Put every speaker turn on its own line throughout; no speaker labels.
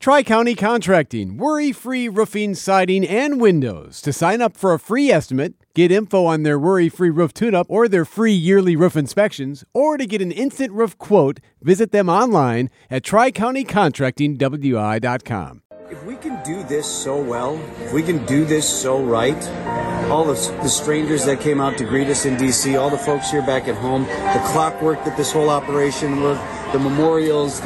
Tri-County Contracting, worry-free roofing, siding, and windows. To sign up for a free estimate, get info on their worry-free roof tune-up or their free yearly roof inspections, or to get an instant roof quote, visit them online at tricountycontractingwi.com.
If we can do this so well, if we can do this so right, all the strangers that came out to greet us in D.C., all the folks here back at home, the clockwork that this whole operation worked, the memorials,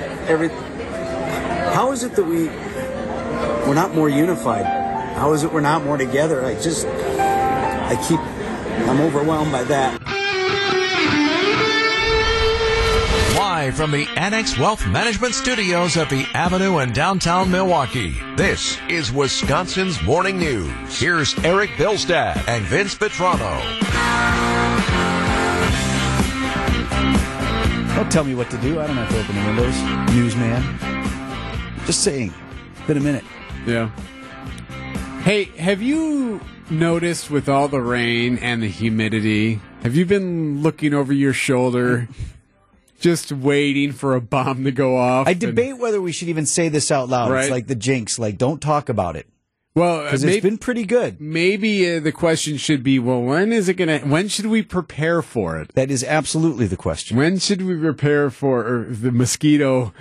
how is it that we're not more unified? How is it we're not more together? I'm overwhelmed by that.
Live from the Annex Wealth Management Studios at the Avenue in downtown Milwaukee, this is Wisconsin's Morning News. Here's Eric Bilstad and Vince Petrano.
Don't tell me what to do. I don't have to open the windows, newsman. Just saying. It's been a minute.
Yeah. Hey, have you noticed with all the rain and the humidity, have you been looking over your shoulder just waiting for a bomb to go off?
I debate whether we should even say this out loud.
Right?
It's like the jinx. Like, don't talk about it.
Well,
because it's been pretty good.
Maybe the question should be, well, when should we prepare for it?
That is absolutely the question.
When should we prepare for the mosquito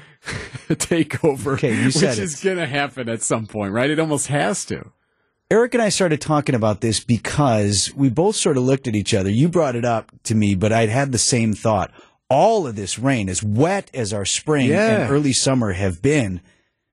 takeover?
Okay, you said
which is going to happen at some point, right? It almost has to.
Eric and I started talking about this because we both sort of looked at each other. You brought it up to me, but I'd had the same thought. All of this rain, as wet as our spring and early summer have been,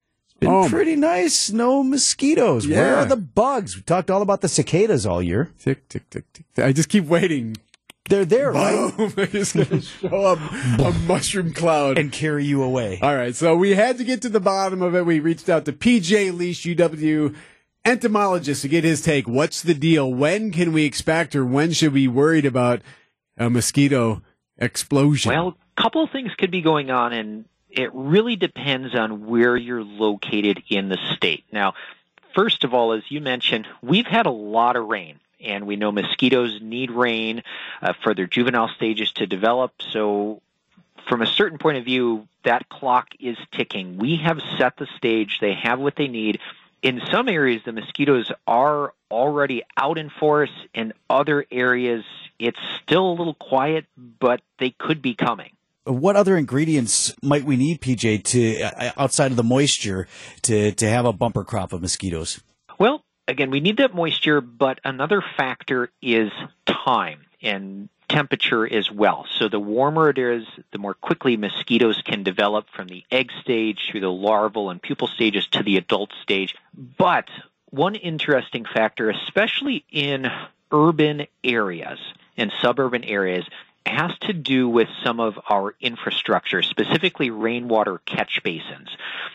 pretty nice. No mosquitoes.
Yeah.
Where are the bugs? We talked all about the cicadas all year.
Tick, tick, tick, tick. I just keep waiting.
They're there, right?
They're just going to show up a mushroom cloud.
And carry you away.
All right, so we had to get to the bottom of it. We reached out to PJ Leash, UW entomologist, to get his take. What's the deal? When can we expect, or when should we be worried about a mosquito explosion?
Well, a couple of things could be going on, and it really depends on where you're located in the state. Now, first of all, as you mentioned, we've had a lot of rain, and we know mosquitoes need rain for their juvenile stages to develop. So from a certain point of view, that clock is ticking. We have set the stage. They have what they need. In some areas, the mosquitoes are already out in force. In other areas, it's still a little quiet, but they could be coming.
What other ingredients might we need, PJ, to outside of the moisture to have a bumper crop of mosquitoes?
Well, again, we need that moisture, but another factor is time and temperature as well. So the warmer it is, the more quickly mosquitoes can develop from the egg stage through the larval and pupal stages to the adult stage. But one interesting factor, especially in urban areas and suburban areas, has to do with some of our infrastructure, specifically rainwater catch basins.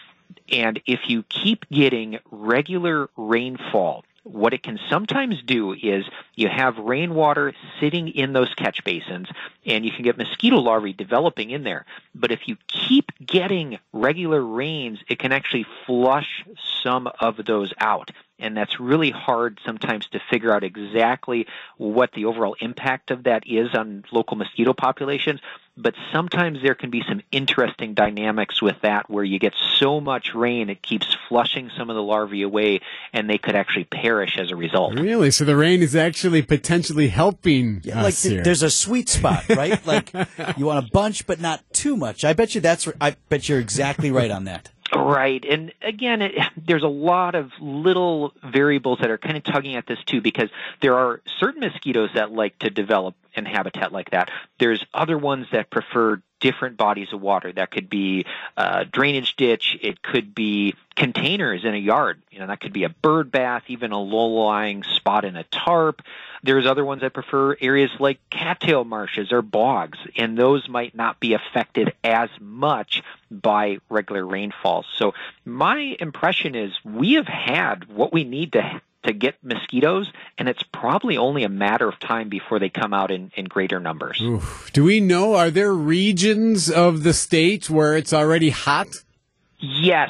And if you keep getting regular rainfall, what it can sometimes do is you have rainwater sitting in those catch basins, and you can get mosquito larvae developing in there. But if you keep getting regular rains, it can actually flush some of those out. And that's really hard sometimes to figure out exactly what the overall impact of that is on local mosquito populations. But sometimes there can be some interesting dynamics with that where you get so much rain it keeps flushing some of the larvae away, and they could actually perish as a result.
Really? So the rain is actually potentially helping us here.
There's a sweet spot, right? Like you want a bunch, but not too much. I bet you're exactly right on that.
Right. And again, there's a lot of little variables that are kind of tugging at this too, because there are certain mosquitoes that like to develop in habitat like that. There's other ones that prefer different bodies of water. That could be a drainage ditch. It could be containers in a yard. That could be a bird bath, even a low-lying spot in a tarp. There's other ones that prefer areas like cattail marshes or bogs, and those might not be affected as much by regular rainfall. So my impression is we have had what we need to get mosquitoes, and it's probably only a matter of time before they come out in greater numbers.
Oof. Do we know, are there regions of the state where it's already hot?
Yes.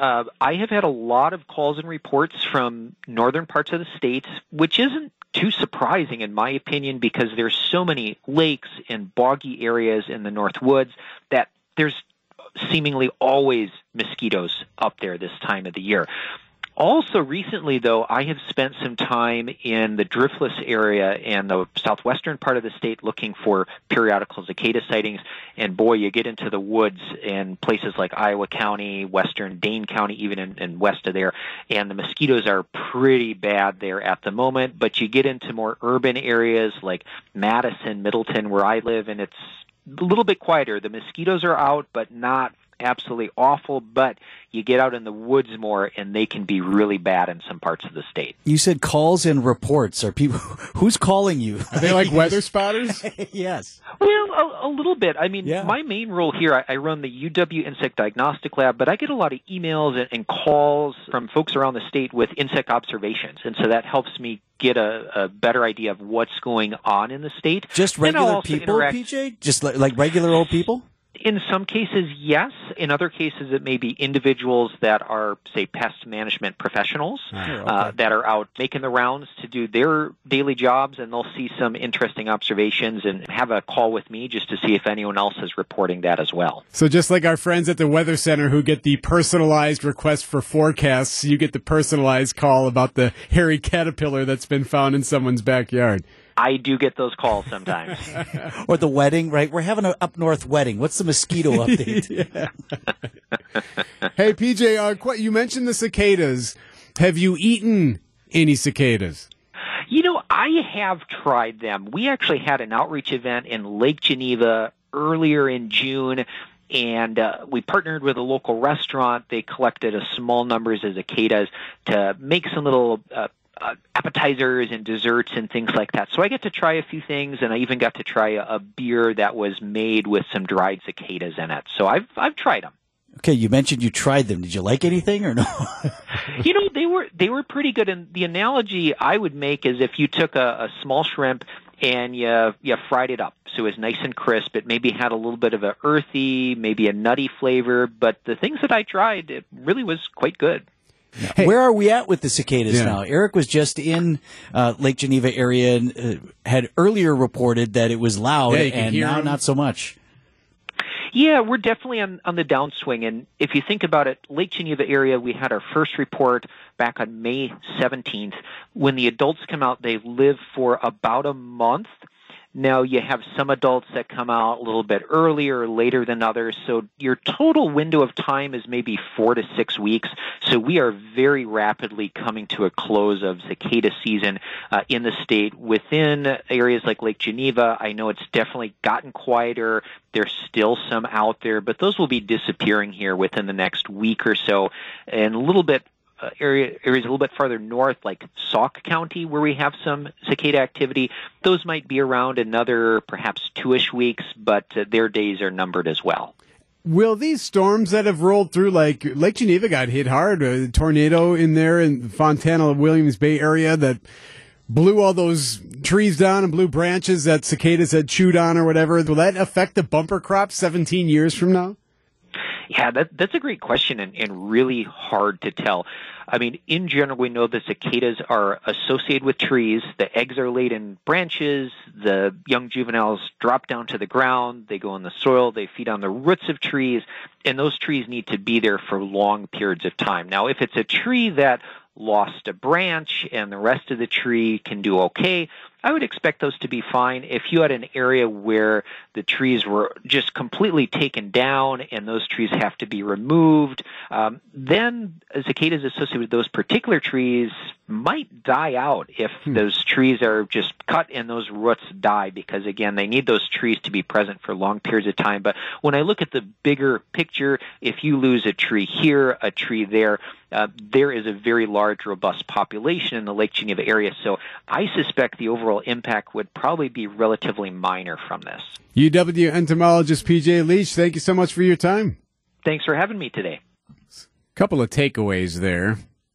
I have had a lot of calls and reports from northern parts of the state, which isn't too surprising in my opinion, because there's so many lakes and boggy areas in the North Woods that there's seemingly always mosquitoes up there this time of the year. Also, recently, though, I have spent some time in the Driftless area and the southwestern part of the state looking for periodical cicada sightings. And boy, you get into the woods in places like Iowa County, western Dane County, even in west of there, and the mosquitoes are pretty bad there at the moment. But you get into more urban areas like Madison, Middleton, where I live, and it's a little bit quieter. The mosquitoes are out, but not absolutely awful, but you get out in the woods more and they can be really bad in some parts of the state.
You said calls and reports. Are people, who's calling you?
Are they like weather spotters?
Yes.
Well, a little bit. I mean, my main role here, I run the UW Insect Diagnostic Lab, but I get a lot of emails and calls from folks around the state with insect observations, and so that helps me get a better idea of what's going on in the state.
Just regular people, PJ? Just like regular old people?
In some cases, yes. In other cases, it may be individuals that are, say, pest management professionals that are out making the rounds to do their daily jobs, and they'll see some interesting observations and have a call with me just to see if anyone else is reporting that as well.
So just like our friends at the Weather Center who get the personalized request for forecasts, you get the personalized call about the hairy caterpillar that's been found in someone's backyard.
I do get those calls sometimes.
Or the wedding, right? We're having an up north wedding. What's the mosquito update?
Hey, PJ, you mentioned the cicadas. Have you eaten any cicadas?
You know, I have tried them. We actually had an outreach event in Lake Geneva earlier in June, and we partnered with a local restaurant. They collected a small numbers of cicadas to make some little appetizers and desserts and things like that. So I get to try a few things, and I even got to try a beer that was made with some dried cicadas in it. So I've tried them.
Okay, you mentioned you tried them. Did you like anything or no?
You know, they were pretty good. And the analogy I would make is if you took a small shrimp and you fried it up, so it was nice and crisp. It maybe had a little bit of a earthy, maybe a nutty flavor. But the things that I tried, it really was quite good.
Hey, where are we at with the cicadas now? Eric was just in Lake Geneva area and had earlier reported that it was loud, and now them. Not so much.
Yeah, we're definitely on the downswing. And if you think about it, Lake Geneva area, we had our first report back on May 17th. When the adults come out, they live for about a month. Now, you have some adults that come out a little bit earlier or later than others, so your total window of time is maybe 4 to 6 weeks. So we are very rapidly coming to a close of cicada season in the state. Within areas like Lake Geneva, I know it's definitely gotten quieter. There's still some out there, but those will be disappearing here within the next week or so. And a little bit areas a little bit farther north, like Sauk County, where we have some cicada activity, those might be around another perhaps 2-ish weeks, but their days are numbered as well.
Will these storms that have rolled through, like Lake Geneva got hit hard, a tornado in there in Fontana, Williams Bay area that blew all those trees down and blew branches that cicadas had chewed on or whatever, will that affect the bumper crop 17 years from now?
Yeah, that's a great question and really hard to tell. I mean, in general, we know that cicadas are associated with trees. The eggs are laid in branches. The young juveniles drop down to the ground. They go in the soil. They feed on the roots of trees, and those trees need to be there for long periods of time. Now, if it's a tree that lost a branch and the rest of the tree can do okay, I would expect those to be fine. If you had an area where the trees were just completely taken down and those trees have to be removed, then cicadas associated with those particular trees might die out if those trees are just cut and those roots die, because, again, they need those trees to be present for long periods of time. But when I look at the bigger picture, if you lose a tree here, a tree there, there is a very large, robust population in the Lake Geneva area. So I suspect the overall impact would probably be relatively minor from this.
UW entomologist PJ Leach, thank you so much for your time.
Thanks for having me today.
Couple of takeaways there.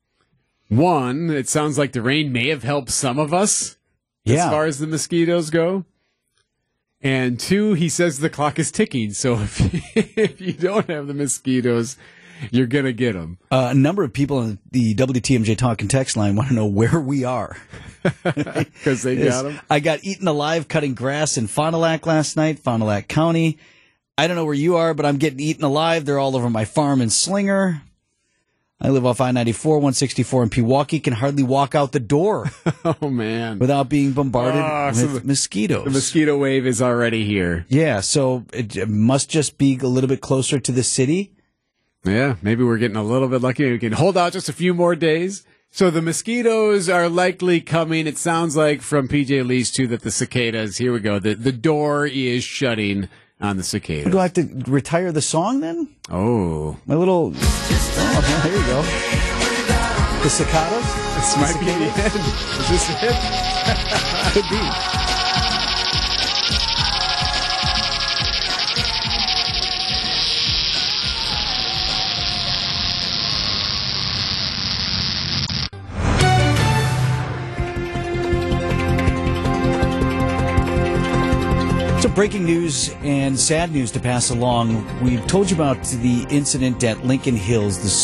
One, it sounds like the rain may have helped some of us as far as the mosquitoes go. And two, he says the clock is ticking. So if you don't have the mosquitoes, you're going to get them.
A number of people on the WTMJ Talk and Text line want to know where we are.
Because they got them?
I got eaten alive cutting grass in Fond du Lac last night, Fond du Lac County. I don't know where you are, but I'm getting eaten alive. They're all over my farm in Slinger. I live off I-94, 164 in Pewaukee. Can hardly walk out the door.
Oh, man.
Without being bombarded with mosquitoes.
The mosquito wave is already here.
Yeah, so it must just be a little bit closer to the city.
Yeah, maybe we're getting a little bit lucky. We can hold out just a few more days. So the mosquitoes are likely coming. It sounds like from PJ Lee's, too, that the cicadas, here we go, the door is shutting on the cicadas.
Do I have to retire the song then?
Oh.
My little... Oh, there you go. The cicadas?
This might be the end. Is this it?
Could be. So breaking news and sad news to pass along. We've told you about the incident at Lincoln Hills, the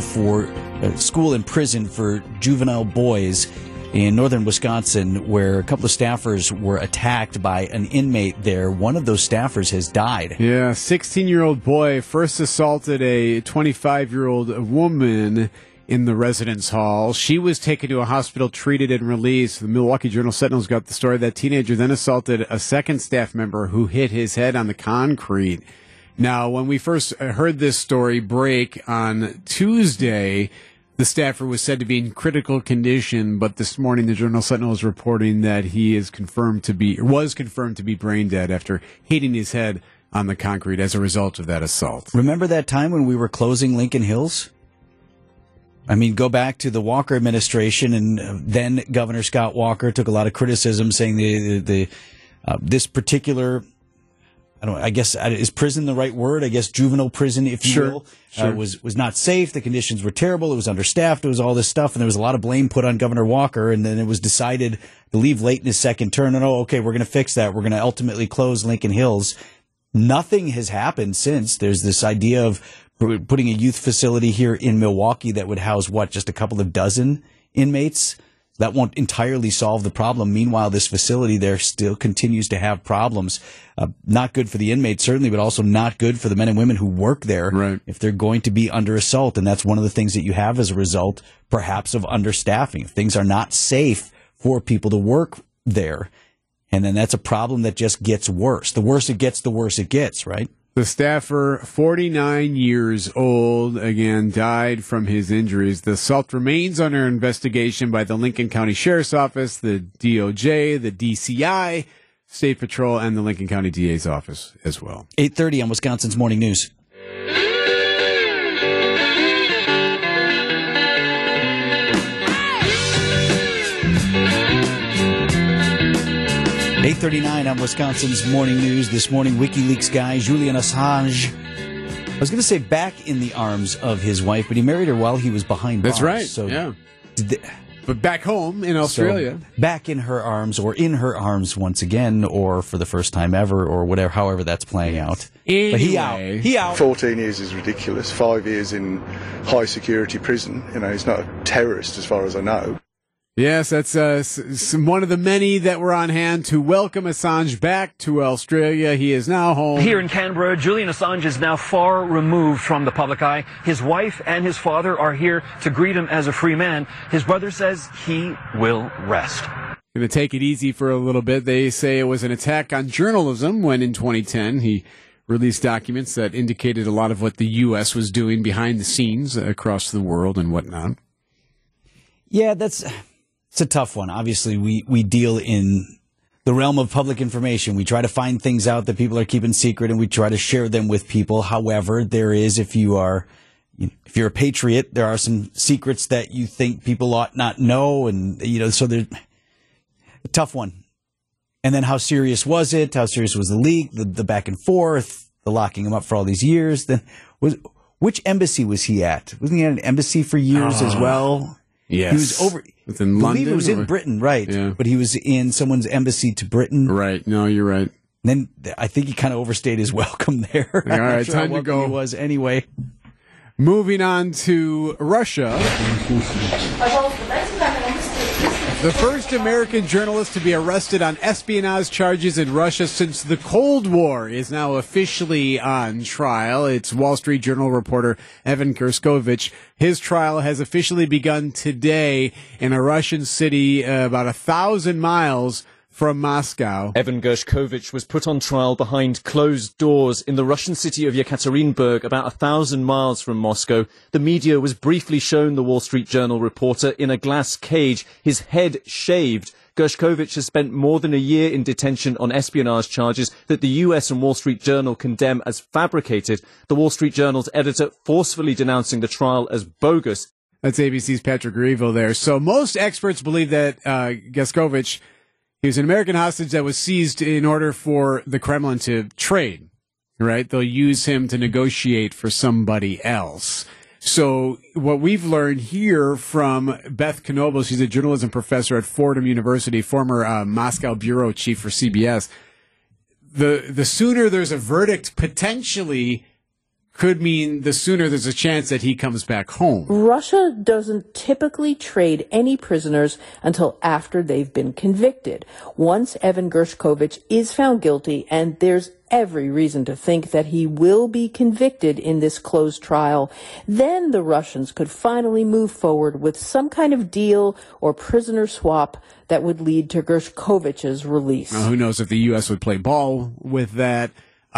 school and prison for juvenile boys in northern Wisconsin, where a couple of staffers were attacked by an inmate there. One of those staffers has died.
Yeah, 16-year-old boy first assaulted a 25-year-old woman in the residence hall. She was taken to a hospital, treated, and released. The Milwaukee Journal-Sentinel's got the story. That teenager then assaulted a second staff member who hit his head on the concrete. Now, when we first heard this story break on Tuesday, the staffer was said to be in critical condition, but this morning the Journal-Sentinel is reporting that he was confirmed to be brain dead after hitting his head on the concrete as a result of that assault.
Remember that time when we were closing Lincoln Hills? I mean, go back to the Walker administration, and then Governor Scott Walker took a lot of criticism, saying this particular, I guess, is prison the right word? I guess juvenile prison, if you will, was not safe. The conditions were terrible. It was understaffed. It was all this stuff, and there was a lot of blame put on Governor Walker. And then it was decided to leave late in his second term. And okay, we're going to fix that. We're going to ultimately close Lincoln Hills. Nothing has happened since. There's this idea of putting a youth facility here in Milwaukee that would house, just a couple of dozen inmates. That won't entirely solve the problem. Meanwhile, this facility there still continues to have problems. Not good for the inmates, certainly, but also not good for the men and women who work there if they're going to be under assault. And that's one of the things that you have as a result, perhaps, of understaffing. If things are not safe for people to work there, and then that's a problem that just gets worse. The worse it gets, the worse it gets, right?
The staffer, 49 years old, again, died from his injuries. The assault remains under investigation by the Lincoln County Sheriff's Office, the DOJ, the DCI, State Patrol, and the Lincoln County DA's office as well.
8:30 on Wisconsin's Morning News. .39 on Wisconsin's Morning News. This morning, WikiLeaks guy Julian Assange, I was going to say back in the arms of his wife, but he married her while he was behind bars.
That's right,
so
yeah. But back home in Australia.
So back in her arms, or in her arms once again, or for the first time ever, or whatever, however that's playing out.
Anyway.
But he out.
14 years is ridiculous. 5 years in high security prison. He's not a terrorist as far as I know.
Yes, that's one of the many that were on hand to welcome Assange back to Australia. He is now home.
Here in Canberra, Julian Assange is now far removed from the public eye. His wife and his father are here to greet him as a free man. His brother says he will rest.
Going to take it easy for a little bit. They say it was an attack on journalism when in 2010 he released documents that indicated a lot of what the U.S. was doing behind the scenes across the world and whatnot.
Yeah, it's a tough one. Obviously, we deal in the realm of public information. We try to find things out that people are keeping secret, and we try to share them with people. However, there is, if you're a patriot, there are some secrets that you think people ought not know, and so there's a tough one. And then, how serious was it? How serious was the leak? The back and forth, the locking him up for all these years. Then, which embassy was he at? Wasn't he at an embassy for years as well?
Yes.
He was over.
Was in London?
It was in Britain, right? Yeah. But he was in someone's embassy to Britain.
Right. No, you're right.
And then I think he kind of overstayed his welcome there.
All right,
sure
time to go.
He was anyway.
Moving on to Russia. The first American journalist to be arrested on espionage charges in Russia since the Cold War is now officially on trial. It's Wall Street Journal reporter Evan Gershkovich. His trial has officially begun today in a Russian city about 1,000 miles from Moscow.
Evan Gershkovich was put on trial behind closed doors in the Russian city of Yekaterinburg, about 1,000 miles from Moscow. The media was briefly shown the Wall Street Journal reporter in a glass cage, his head shaved. Gershkovich has spent more than a year in detention on espionage charges that the US and Wall Street Journal condemn as fabricated. The Wall Street Journal's editor forcefully denouncing the trial as bogus.
That's ABC's Patrick Revo there. So most experts believe that Gershkovich, he was an American hostage that was seized in order for the Kremlin to trade, right? They'll use him to negotiate for somebody else. So what we've learned here from Beth Knoebel, she's a journalism professor at Fordham University, former Moscow bureau chief for CBS, the sooner there's a verdict potentially could mean the sooner there's a chance that he comes back home.
Russia doesn't typically trade any prisoners until after they've been convicted. Once Evan Gershkovich is found guilty, and there's every reason to think that he will be convicted in this closed trial, then the Russians could finally move forward with some kind of deal or prisoner swap that would lead to Gershkovich's release.
Now, who knows if the U.S. would play ball with that.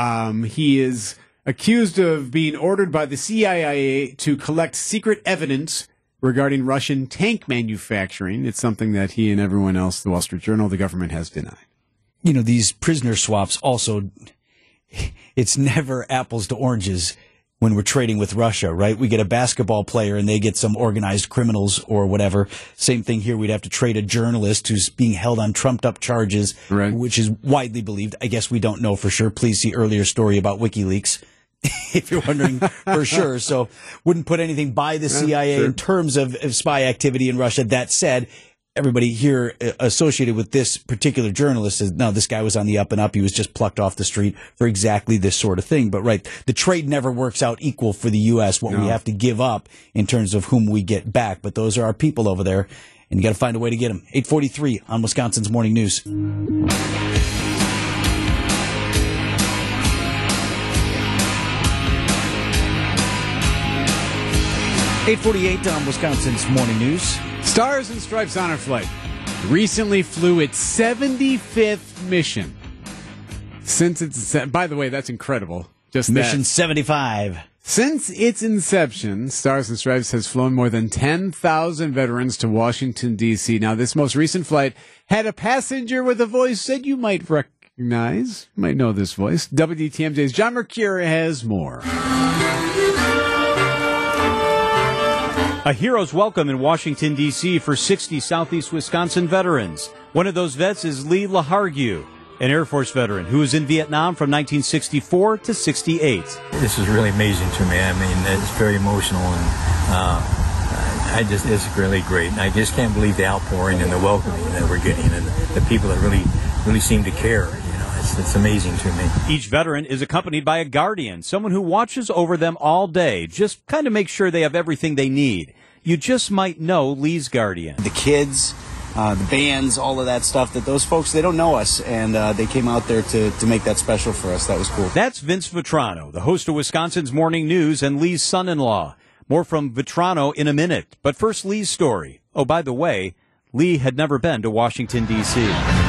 He is accused of being ordered by the CIA to collect secret evidence regarding Russian tank manufacturing. It's something that he and everyone else, the Wall Street Journal, the government has denied.
You know, these prisoner swaps also, it's never apples to oranges when we're trading with Russia, right? We get a basketball player and they get some organized criminals or whatever. Same thing here. We'd have to trade a journalist who's being held on trumped-up charges, right, which is widely believed. I guess we don't know for sure. Please see earlier story about WikiLeaks if you're wondering for sure. So wouldn't put anything by the CIA in terms of spy activity in Russia. That said, everybody here associated with this particular journalist says, no, this guy was on the up and up. He was just plucked off the street for exactly this sort of thing. But right, the trade never works out equal for the U.S., what we have to give up in terms of whom we get back. But those are our people over there, and you got to find a way to get them. 8:43 on Wisconsin's Morning News. 8:48 on Wisconsin's Morning News.
Stars and Stripes Honor Flight recently flew its 75th mission. By the way, that's incredible. Just
Mission 75.
Since its inception, Stars and Stripes has flown more than 10,000 veterans to Washington, D.C. Now, this most recent flight had a passenger with a voice that you might recognize. You might know this voice. WTMJ's John Mercure has more.
A hero's welcome in Washington, D.C. for 60 Southeast Wisconsin veterans. One of those vets is Lee LaHargue, an Air Force veteran who was in Vietnam from 1964 to 68.
This is really amazing to me. I mean, it's very emotional, and it's really great. And I just can't believe the outpouring and the welcoming that we're getting, and the people that really seem to care. It's amazing to me.
Each veteran is accompanied by a guardian, someone who watches over them all day, just kind of make sure they have everything they need. You just might know Lee's guardian.
The kids, the bands, all of that stuff, that those folks, they don't know us, and they came out there to make that special for us. That was cool.
That's Vince Vitrano, the host of Wisconsin's Morning News and Lee's son-in-law. More from Vitrano in a minute. But first, Lee's story. Oh, by the way, Lee had never been to Washington, D.C.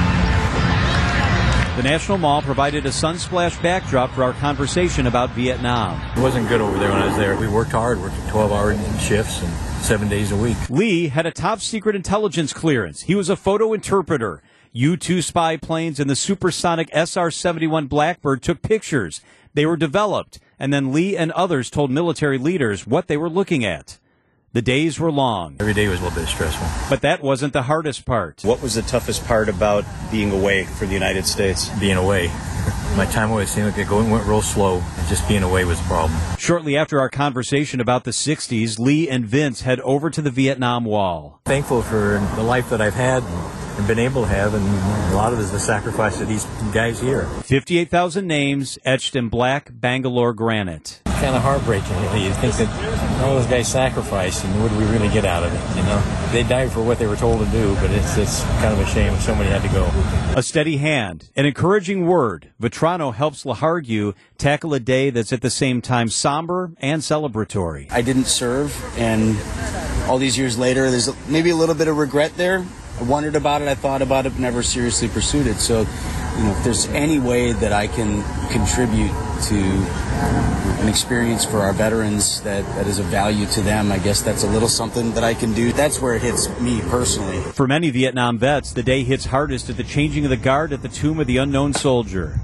The National Mall provided a Sunsplash backdrop for our conversation about Vietnam.
It wasn't good over there when I was there. We worked hard, worked 12-hour shifts and 7 days a week.
Lee had a top-secret intelligence clearance. He was a photo interpreter. U-2 spy planes and the supersonic SR-71 Blackbird took pictures. They were developed, and then Lee and others told military leaders what they were looking at. The days were long.
Every day was a little bit stressful.
But that wasn't the hardest part.
What was the toughest part about being away for the United States?
Being away. My time away seemed like it went real slow. And just being away was a problem.
Shortly after our conversation about the 60s, Lee and Vince head over to the Vietnam Wall.
Thankful for the life that I've had. been able to have, and a lot of it is the sacrifice of these guys here.
58,000 names etched in black Bangalore granite.
Kind of heartbreaking. You think that all those guys sacrificed, and what do we really get out of it? You know, they died for what they were told to do, but it's kind of a shame somebody had to go.
A steady hand, an encouraging word. Vetrano helps Lahargue tackle a day that's at the same time somber and celebratory.
I didn't serve, and all these years later, there's maybe a little bit of regret there. I wondered about it, I thought about it, but never seriously pursued it. So, if there's any way that I can contribute to an experience for our veterans that is of value to them, I guess that's a little something that I can do. That's where it hits me personally.
For many Vietnam vets, the day hits hardest at the changing of the guard at the Tomb of the Unknown Soldier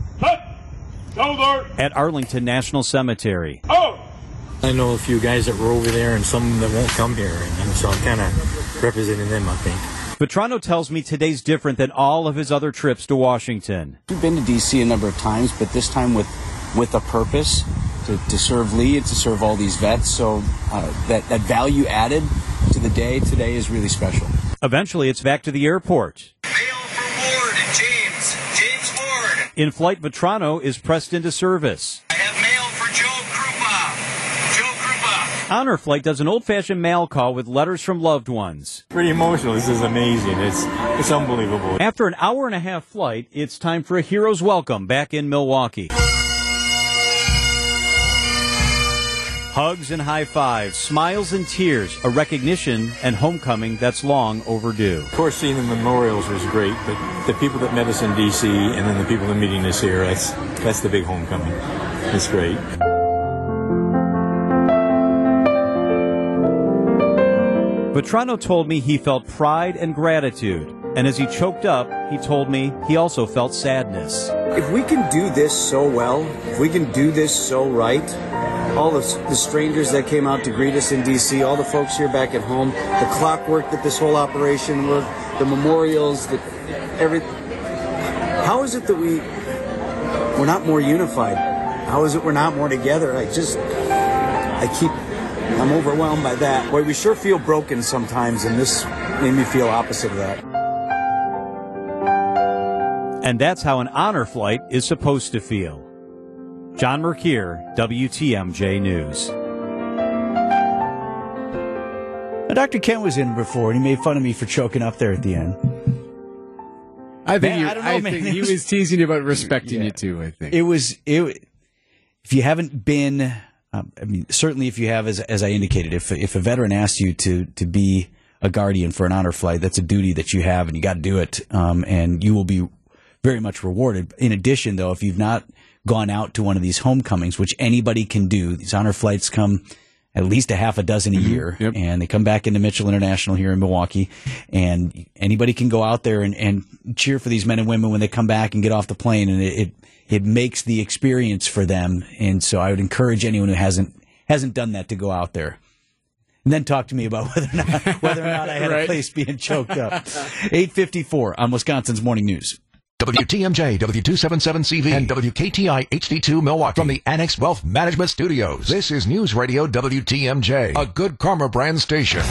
at Arlington National Cemetery.
I know a few guys that were over there and some that won't come here, and so I'm kind of representing them, I think.
Vetrano tells me today's different than all of his other trips to Washington.
We've been to D.C. a number of times, but this time with a purpose, to serve Lee and to serve all these vets. So that value added to the day today is really special.
Eventually, it's back to the airport.
Mail for Ward, James Ward.
In flight, Vetrano is pressed into service.
I have mail for Joe Krupa.
Honor Flight does an old-fashioned mail call with letters from loved ones.
Pretty emotional. This is amazing. It's unbelievable.
After an hour-and-a-half flight, it's time for a hero's welcome back in Milwaukee. Hugs and high fives, smiles and tears, a recognition and homecoming that's long overdue.
Of course, seeing the memorials was great, but the people that met us in D.C. and then the people that are meeting us here, that's the big homecoming. It's great.
Vetrano told me he felt pride and gratitude, and as he choked up, he told me he also felt sadness.
If we can do this so well, if we can do this so right, all the strangers that came out to greet us in D.C., all the folks here back at home, the clockwork that this whole operation worked, the memorials, how is it that we're not more unified? How is it we're not more together? I'm overwhelmed by that. Boy, we sure feel broken sometimes, and this made me feel opposite of that.
And that's how an honor flight is supposed to feel. John Mercure, WTMJ News.
Now, Dr. Kent was in before, and he made fun of me for choking up there at the end.
I think he was teasing you about respecting you too, I think.
If you haven't been, certainly if you have, as I indicated, if a veteran asks you to be a guardian for an honor flight, that's a duty that you have, and you got to do it, and you will be very much rewarded. In addition, though, if you've not gone out to one of these homecomings, which anybody can do, these honor flights come at least a half a dozen a year, and they come back into Mitchell International here in Milwaukee, and anybody can go out there and cheer for these men and women when they come back and get off the plane, and it makes the experience for them. And so I would encourage anyone who hasn't done that to go out there. And then talk to me about whether or not I had a place being choked up. 8:54 on Wisconsin's Morning News.
WTMJ, W277CV, and WKTI HD2 Milwaukee from the Annex Wealth Management Studios. This is News Radio WTMJ, a Good Karma brand station.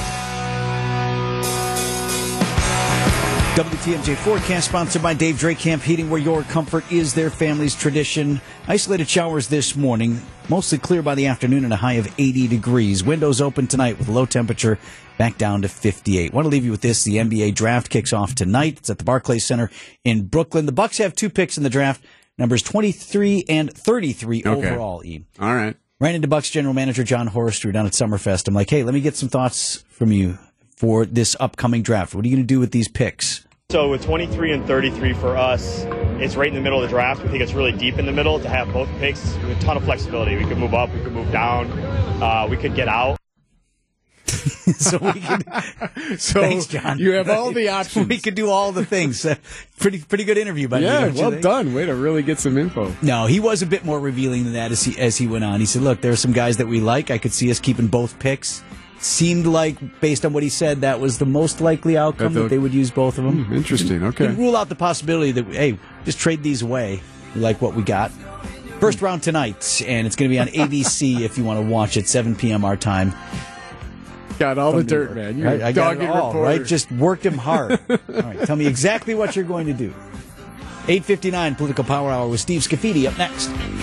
WTMJ forecast sponsored by Dave Drake Camp Heating, where your comfort is their family's tradition. Isolated showers this morning, mostly clear by the afternoon and a high of 80 degrees. Windows open tonight with low temperature back down to 58. Want to leave you with this. The NBA draft kicks off tonight. It's at the Barclays Center in Brooklyn. The Bucks have 2 picks in the draft, numbers 23 and 33 overall.
All right.
Ran into Bucks general manager John Horster down at Summerfest. I'm like, hey, let me get some thoughts from you for this upcoming draft. What are you going to do with these picks?
So with 23 and 33 for us, it's right in the middle of the draft. We think it's really deep in the middle to have both picks. We have a ton of flexibility. We could move up, we could move down, we could get out.
Thanks, John.
You have all the options.
We could do all the things. Pretty good interview by you.
Yeah, well done. Way to really get some info.
No, he was a bit more revealing than that as he went on. He said, look, there are some guys that we like. I could see us keeping both picks. Seemed like, based on what he said, that was the most likely outcome, that they would use both of them.
Interesting, okay.
You can rule out the possibility that, hey, just trade these away. We like what we got. First round tonight, and it's going to be on ABC if you want to watch it, 7 p.m. our time.
Got all the dirt, man. You're a dogged reporter.
Right? Just worked him hard. All right, tell me exactly what you're going to do. 8:59 Political Power Hour with Steve Scafidi up next.